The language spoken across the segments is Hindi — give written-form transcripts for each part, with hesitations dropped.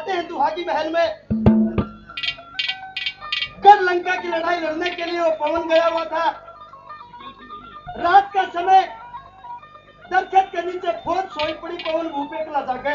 बताते हैं दुहागी महल में गढ़ लंका की लड़ाई लड़ने के लिए वो पवन गया हुआ था। रात का समय दरख्त के नीचे फौज सोई पड़ी। पवन भूप एकला जागे।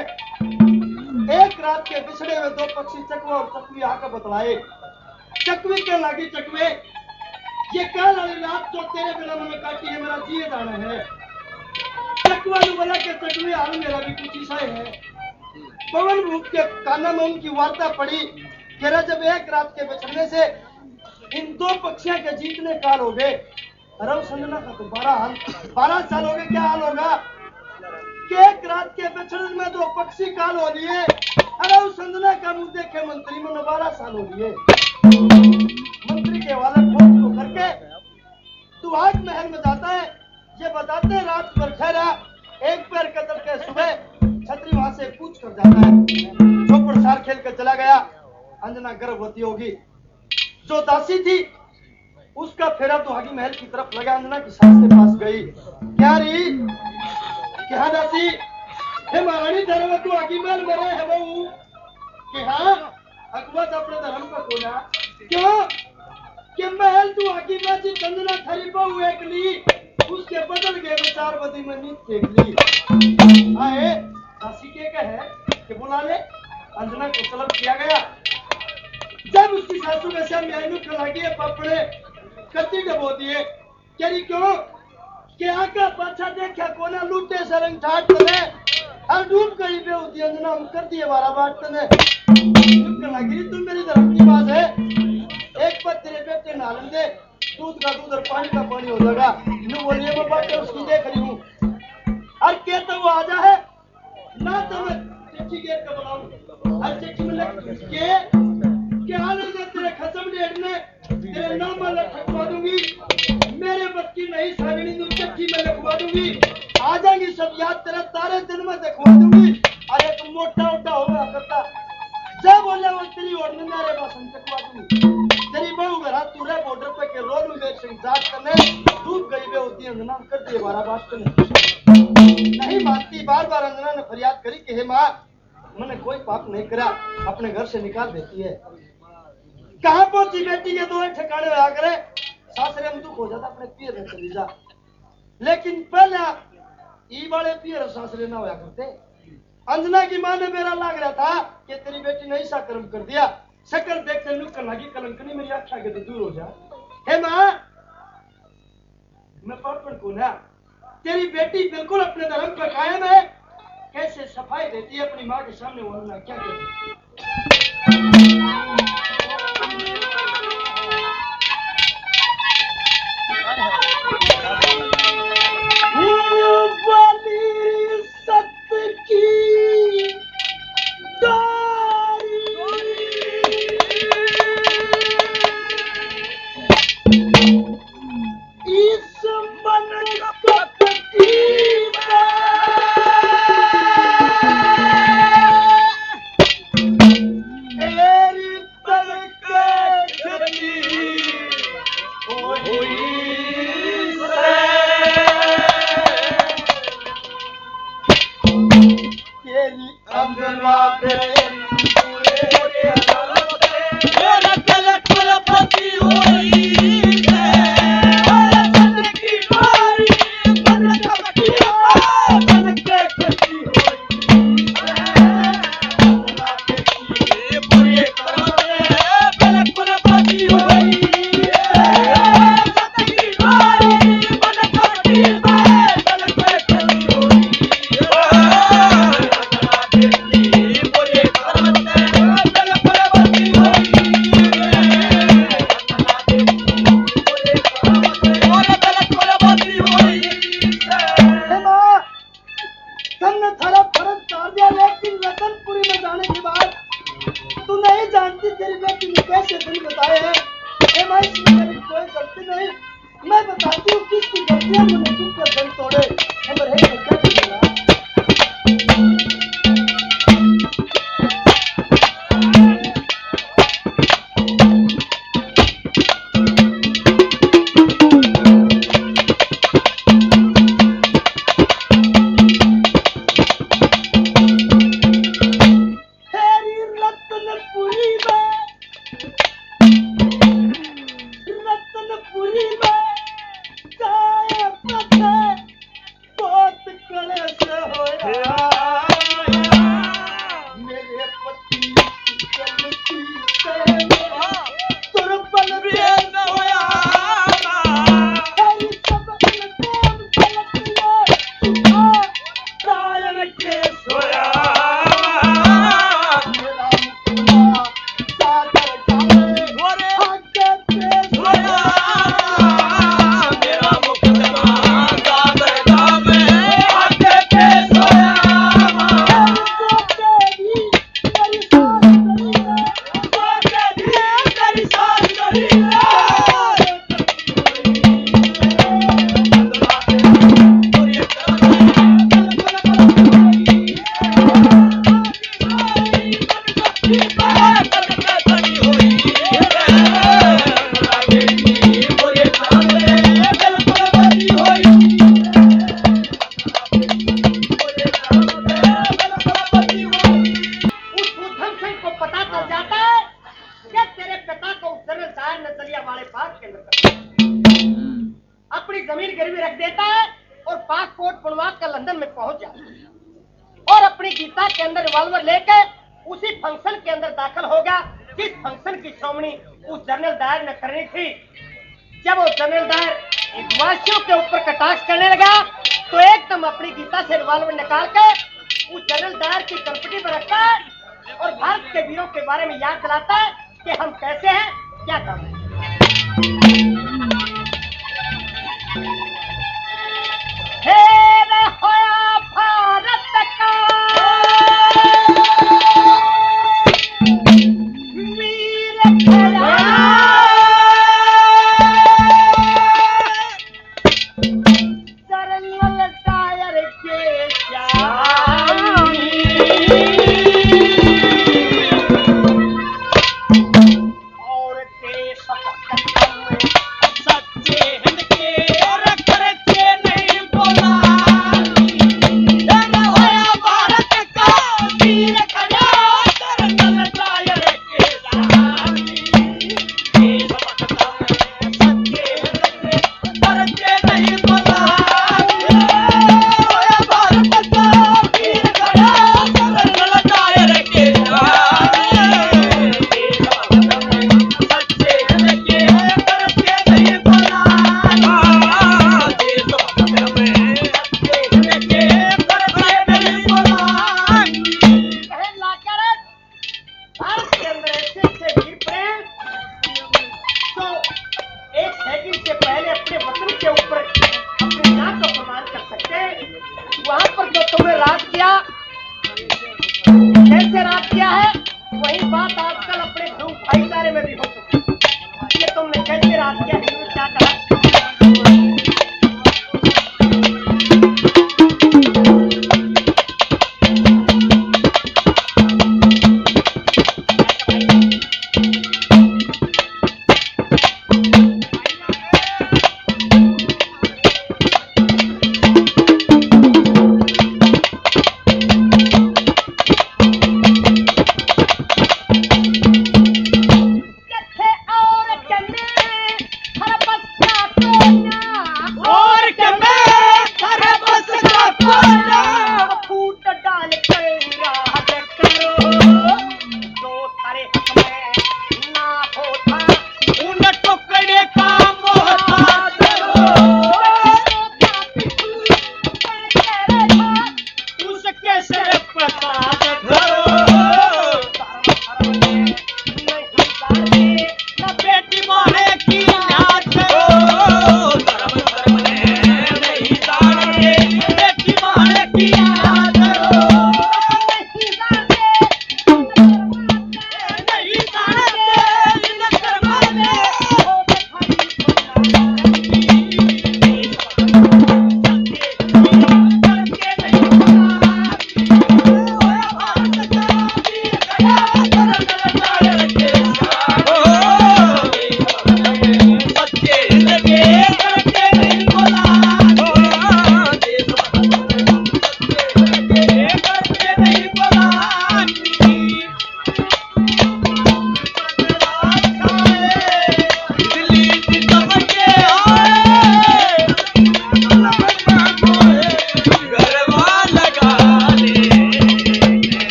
एक रात के बिछड़े हुए दो पक्षी चकवा और चकवी आकर बतलाए। चकवी के लागी चकवे, ये कल वाली रात जो तेरे बिना मैंने काटी है, मेरा जिए जाना है। चकवा ने बोला कि चकवे हाल मेरा भी कुछ ऐसा है। पवन भूप के कानों में उनकी वार्ता पड़ी कि जब एक रात के बिछड़ने से इन दो पक्षियों के जीतने काल हो गए। रव संजना का तो 12 साल हो गए। क्या हाल होगा कि एक रात के बिछड़ने में दो पक्षी काल हो लिए। रव संजना का मुंह देखे मंत्री में 12 साल हो लिए। मंत्री के वाले खोज को करके दुहाग महल में जाता है। ये बताते हैं रात भर ठहरा। एक पैर कतर के सुबह छतरी वहां से कूच कर जाता है। चौपड़ सार खेल कर चला गया। अंजना गर्भवती होगी। जो दासी थी उसका फेरा दुहागी महल की तरफ लगा। अंजना की सास के पास गई। क्या री क्या दासी हे महारानी धर्म दुहागी महल में रहे है वो कि हाँ अकबर अपने धर्म का कोना क्यों कि महल दुहागी में जी अंजना थरी बहु एक ली उसके बदल गए विचार बदी में नींद फेंक ली। आए दासी के कहे कि बुला ले। अंजना को तलब किया गया। जब उसकी सासू में से मैनू खिलागी पापड़े कत्ती डबो दिए। करी क्यों कि आका पाछा देखा कोना लूटे सरंग ठाट तने हर डूब गई बेउती। अंजना हम कर दिए 12 बाट तने खिलागी। तुम मेरी धर्म की बात है। एक पर तेरे बेटे नालन दे दूध का दूध और पानी का पानी हो जाएगा। यूं बोलिए मैं बात उसकी देख रही हूँ। और कहता वो आजा है ना तो मैं चिट्ठी गेट का बनाऊं। और चिट्ठी में लिख के आने से तेरे खत्म डेट ने तेरे नाम वाला ठकवा दूंगी। मेरे बस की नहीं सागनी तुम चिट्ठी में लिखवा दूंगी। आ जाएंगी सब याद तेरा तारे दिन में दिखवा दूंगी। और एक मोटा उठा होगा करता जब बोले वो तेरी ओर में मेरे पास चकवा दूंगी। तेरी बहू घर तू रहे बॉर्डर पे के रोड में मेरे सिंह जाट करने डूब गई वे होती है। अंजना कर दिए 12 बात करने नहीं मानती। बार बार अंजना ने फरियाद करी कि हे माँ मैंने कोई पाप नहीं करा। अपने घर से निकाल देती है। कहां पहुंची बेटी के दो ठिकाने रहा करे। सासरे में दुख हो जाता अपने पीर में चली जा। लेकिन पहले ई वाले पीर सासरे ना होया करते। अंजना की मां ने मेरा लाग रहा था कि तेरी बेटी ने ऐसा कर्म कर दिया। शक्ल देखते नुक्कड़ लगी कलंकनी मेरी आंख आगे तो दूर हो जा। हे मां मैं पापड़ को ना तेरी बेटी बिल्कुल अपने धर्म पर कायम है। कैसे सफाई देती है अपनी मां के सामने। वो ना क्या कहती सीता के अंदर रिवॉल्वर लेकर उसी फंक्शन के अंदर दाखिल होगा जिस फंक्शन की श्रोमणी उस जनरल डायर ने करनी थी। जब वो जनरल डायर वासियों के ऊपर कटाक्ष करने लगा तो एकदम अपनी गीता से रिवॉल्वर निकाल के उस जनरल डायर की कंपनी पर रखता है और भारत के वीरों के बारे में याद दिलाता है कि हम कैसे हैं, क्या कर रहे हैं।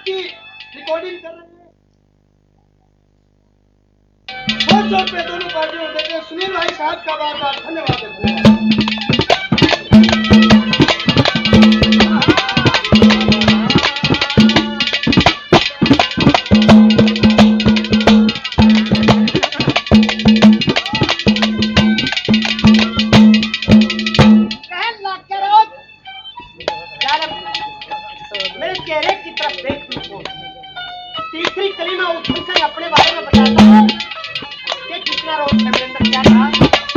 की रिकॉर्डिंग कर रहे हैं। बहुत जोर पे दोनों पार्टियों देते हैं। सुनील भाई साहब का बार बार धन्यवाद है। मेरे चेहरे की तरफ देख तुमको तीसरी कली में उस से अपने बारे में बताता हूँ कि कितना रोज है मेरे अंदर क्या था।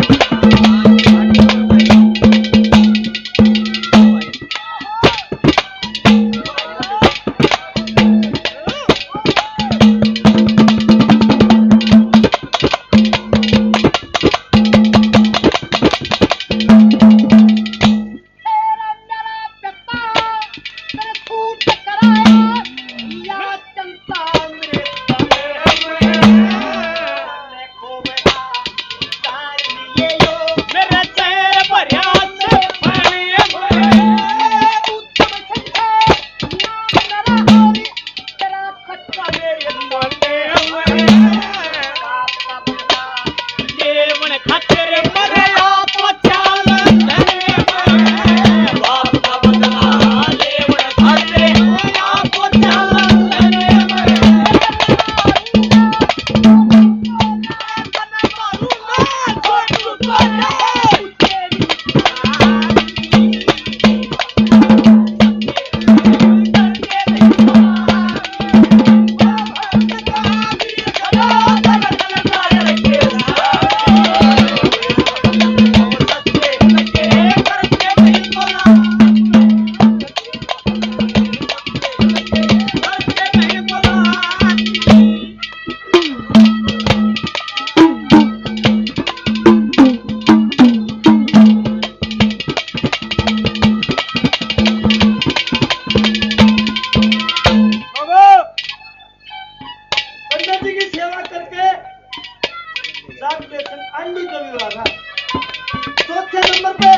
चौथे नंबर पे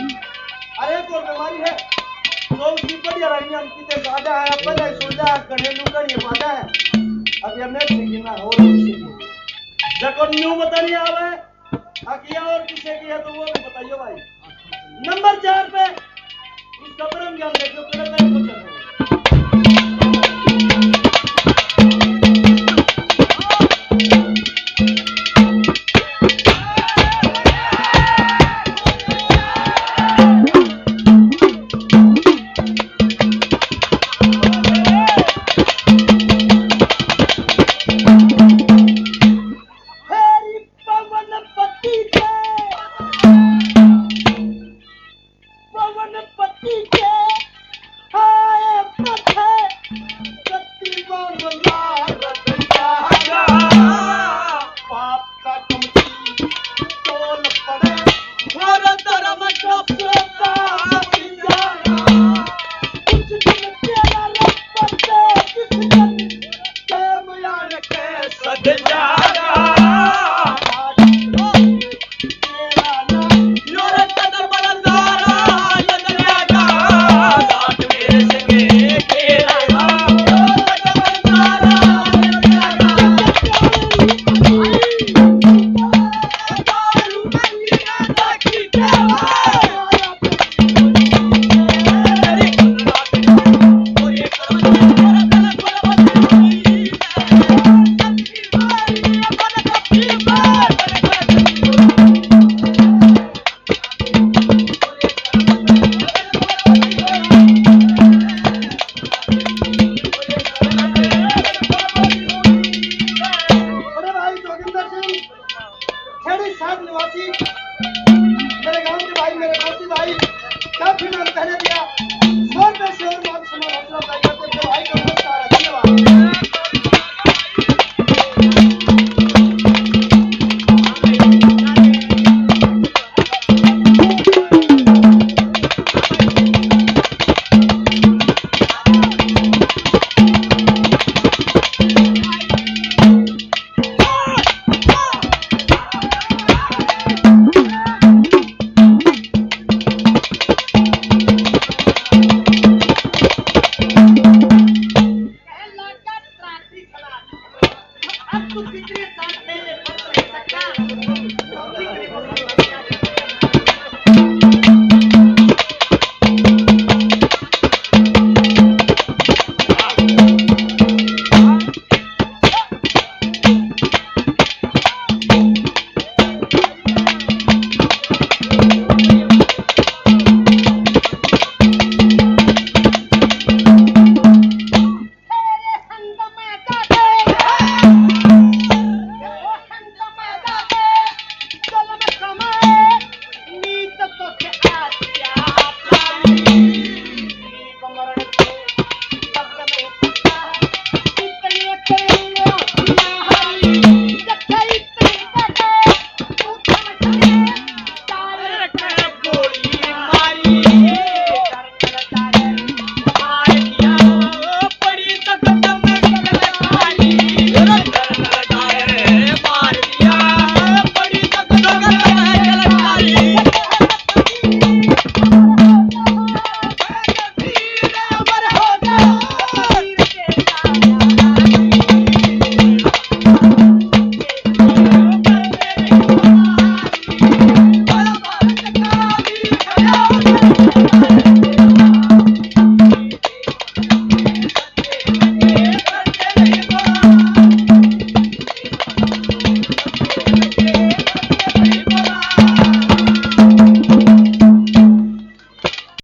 अरे एक और बीमारी है तो उसकी बढ़िया रही अंकित ज्यादा है पहले सोचा घरेलू का ये वादा है अब ये मैं सीखना हो रही है जब न्यू बता नहीं आ रहा है आकिया और किसे की है तो वो भी बताइए भाई। नंबर 4 पे इस खबर में ज्ञान देखो